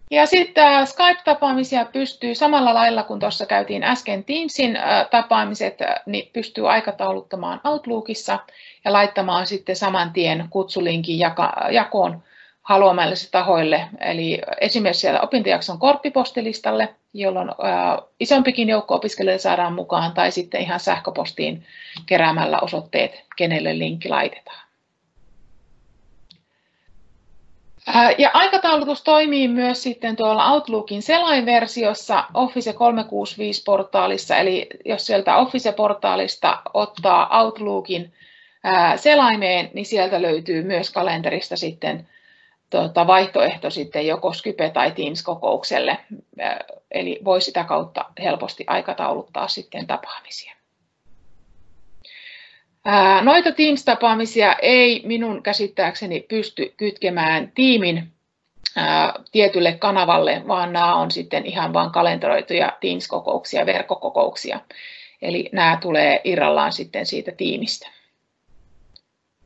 Ja sitten Skype-tapaamisia pystyy samalla lailla kuin tuossa käytiin äsken Teamsin tapaamiset, niin pystyy aikatauluttamaan Outlookissa ja laittamaan sitten saman tien kutsulinkin jakoon haluamille tahoille. Eli esimerkiksi siellä opintojakson korppipostilistalle, jolloin isompikin joukko opiskelijoita saadaan mukaan, tai sitten ihan sähköpostiin keräämällä osoitteet, kenelle linkki laitetaan. Ja aikataulutus toimii myös sitten tuolla Outlookin selainversiossa Office 365-portaalissa, eli jos sieltä Office-portaalista ottaa Outlookin selaimeen, niin sieltä löytyy myös kalenterista sitten vaihtoehto sitten joko Skype- tai Teams-kokoukselle, eli voi sitä kautta helposti aikatauluttaa sitten tapaamisia. Noita Teams-tapaamisia ei minun käsittääkseni pysty kytkemään tiimin tietylle kanavalle, vaan nämä on sitten ihan vain kalenteroituja Teams-kokouksia, verkkokokouksia. Eli nämä tulee irrallaan sitten siitä tiimistä.